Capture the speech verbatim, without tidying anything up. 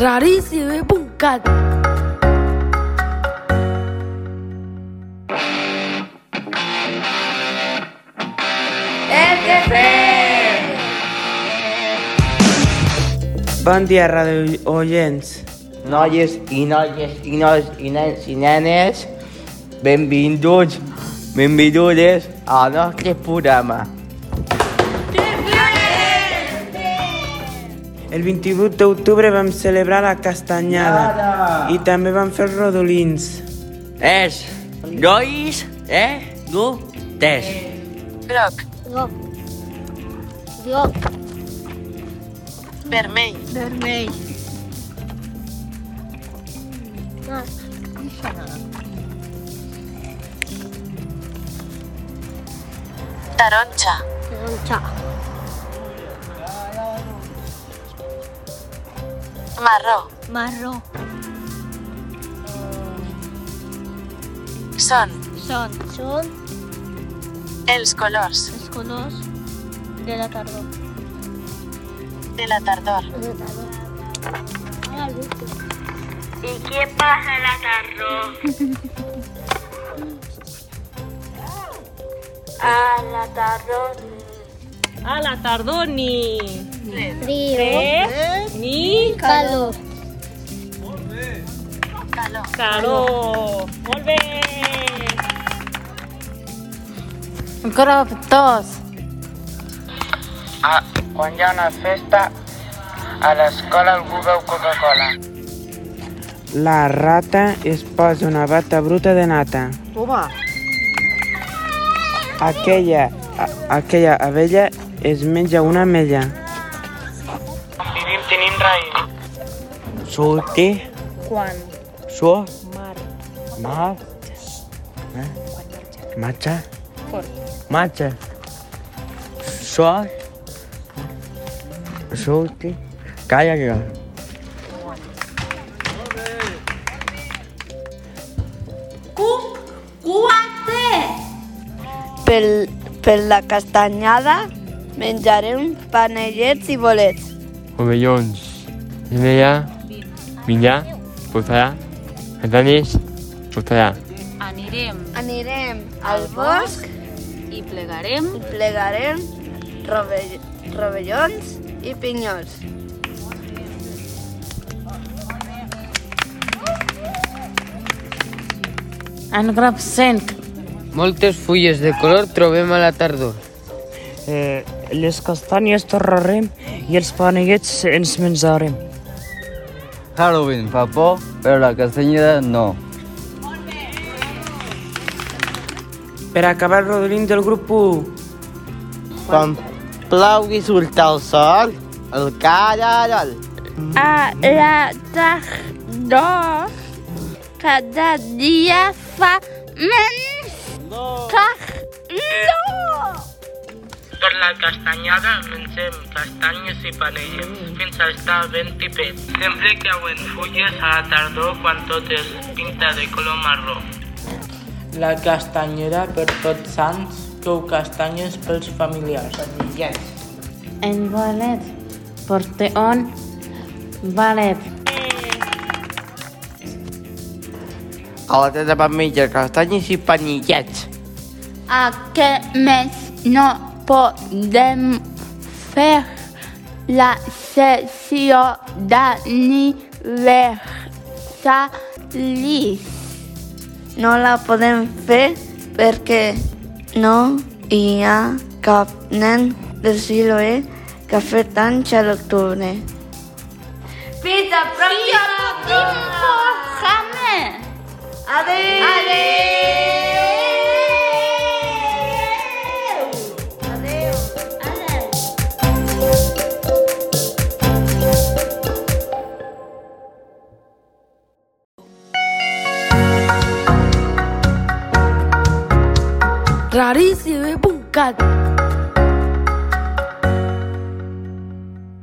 raríssim punt cat. Bon dia, ràdio oients. Noies i noies i nois i nens i nenes, benvinguts, benvingudes al nostre programa. El vint-i-vuit d'octubre vam celebrar la castanyada i també vam fer rodolins. És nois, eh, dutes. Groc, Groc. Groc. vermell, Vermell. taronja, Taronja. marró, Marró. són Són. Són els colors els colors de la tardor. de la tardor. De la tardor. Ara el busco. I què passa a la tardor? A la tardor. A la tardor ni... Frío. Fred ni... Calor. Calor. calor. Molt bé! Groptos. Ah, quan hi ha una festa, a l'escola algú veu Coca-Cola. La rata es posa una bata bruta de nata. Toma. Aquella, a, aquella abella es menja una ametlla. Vivim tenim raïm. Surti, Quan? surt, Mar. mar, eh? marxa, Fort. marxa, sort, surti, calla jo. Per, per la castanyada menjarem panellets i bolets. Rovellons, Ginella, Vinyà, Portarà, Antanis, Portarà. Anirem Anirem al bosc i plegarem i plegarem rovell, rovellons i pinyols. Engrapsent. Moltes fulles de color trobem a la tardor. Eh, les castanyes torrarem i els panellets ens menjarem. Halloween fa por, però la castanyada no. Per acabar el rodolín del grup u. Quan plogui surt el sol, el carall. A la tardor cada dia fa menys calor. Per la castanyada mengem castanyes i panellets fins a estar ben tipets. Sempre cauen fulles a la tardor quan tot es pinta de color marró. La castanyera per tots sants, cou castanyes pels familiars. En bolet. Porteon. Valet. A la tenda van menjar castanyes i panellets. Aquest mes no podem fer la sessió d'aniversaris. No la podem fer perquè no hi ha cap nen del Siloé que ha fet anys a l'octubre. Fins al pròxim programa. Adéu! Adéu! Raríssim punt cat.